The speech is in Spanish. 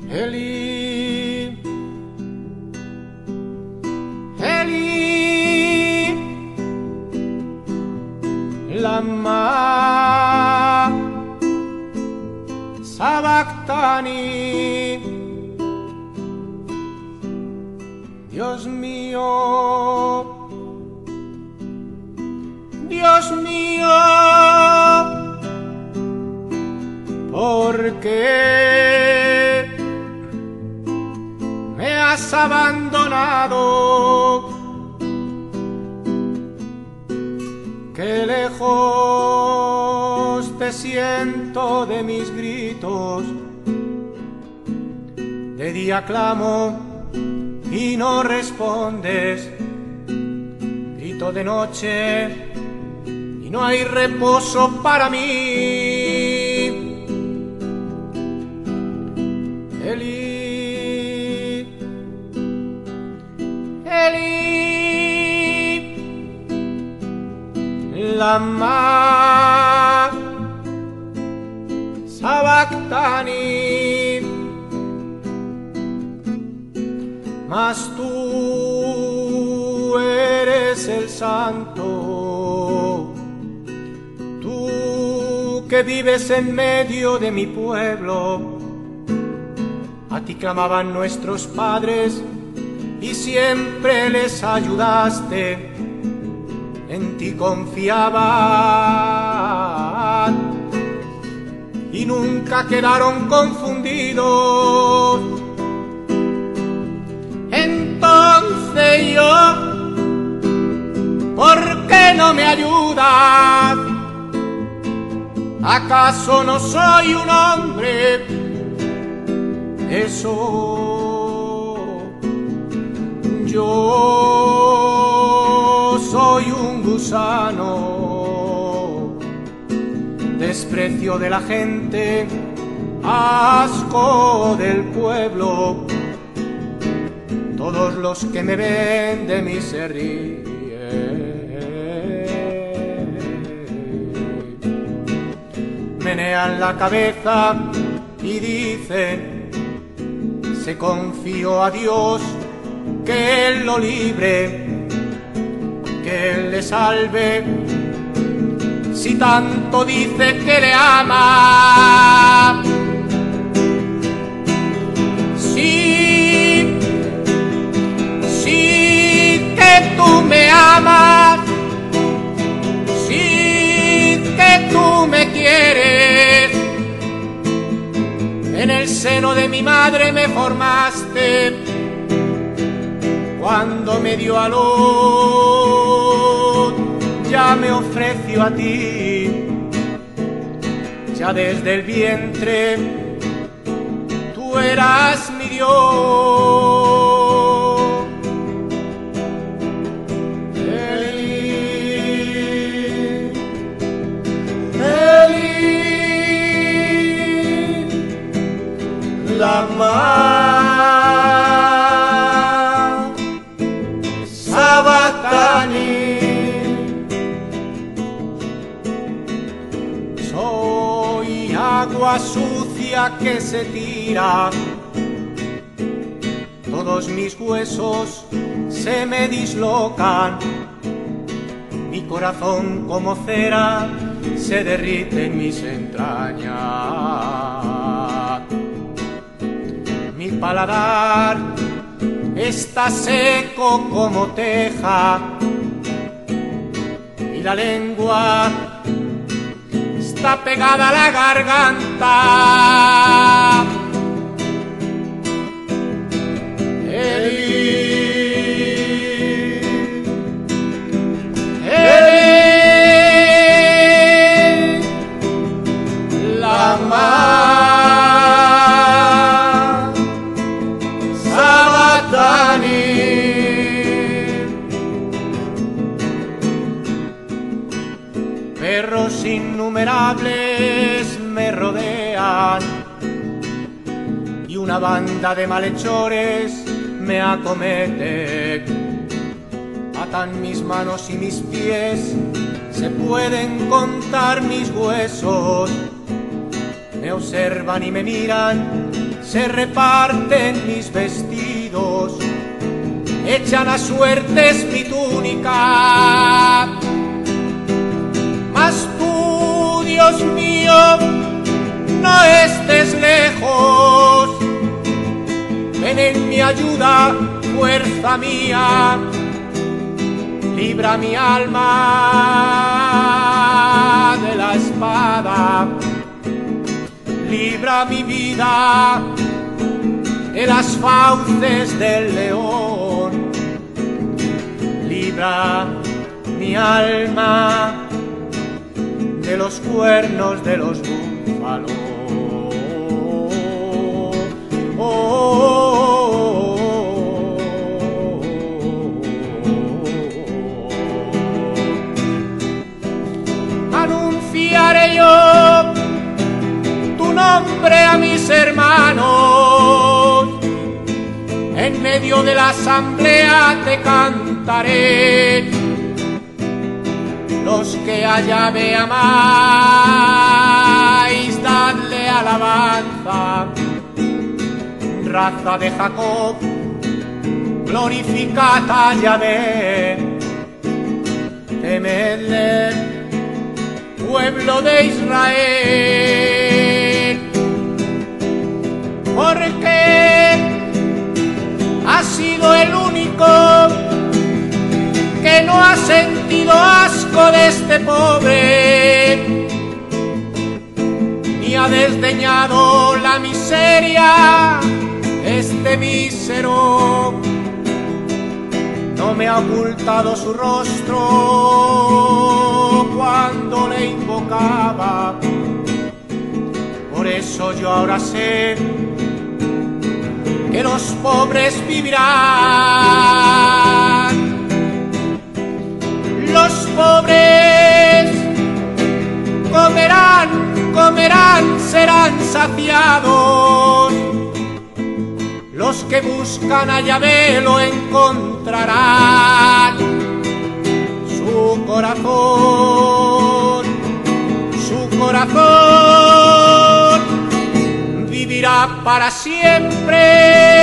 Eli, Eli, lama sabactani. Dios mío, Dios mío, ¿por qué me has abandonado? Qué lejos te siento de mis gritos. De día clamo y no respondes, grito de noche y no hay reposo para mí. Eli, Eli, lama sabactani. Mas tú eres el santo, tú que vives en medio de mi pueblo. A ti clamaban nuestros padres y siempre les ayudaste, en ti confiaban y nunca quedaron confundidos. Entonces yo, ¿por qué no me ayudas? ¿Acaso no soy un hombre? Eso, yo soy un gusano, desprecio de la gente, asco del pueblo. Todos los que me ven de mí se ríen. Menean la cabeza y dicen: se confió a Dios, que Él lo libre, que Él le salve. Si tanto dice que le ama, tú me amas, sí que tú me quieres. En el seno de mi madre me formaste, cuando me dio a luz ya me ofreció a ti. Ya desde el vientre tú eras mi Dios. Lama sabactani. Soy agua sucia que se tira, todos mis huesos se me dislocan, mi corazón como cera se derrite en mis entrañas. Mi paladar está seco como teja y la lengua está pegada a la garganta. Eli, Eli, lama perros innumerables me rodean y una banda de malhechores me acomete. Atan mis manos y mis pies, se pueden contar mis huesos. Me observan y me miran, se reparten mis vestidos, echan a suertes mi túnica. Mas tú, Dios mío, no estés lejos, ven en mi ayuda, fuerza mía, libra mi alma de la espada, libra mi vida de las fauces del león, libra mi alma de los cuernos de los búfalos. Anunciaré yo tu nombre a mis hermanos, en medio de la asamblea te cantaré. Los que a Yahvé amáis, dadle alabanza. Raza de Jacob, glorificad a Yahvé. Temedle, pueblo de Israel, porque ha sido el único que no ha sentido asco de este pobre, ni ha desdeñado la miseria este mísero. No me ha ocultado su rostro cuando le invocaba. Por eso yo ahora sé que los pobres vivirán. Los pobres comerán, comerán, serán saciados. Los que buscan a Yahvé lo encontrarán. Su corazón vivirá para siempre.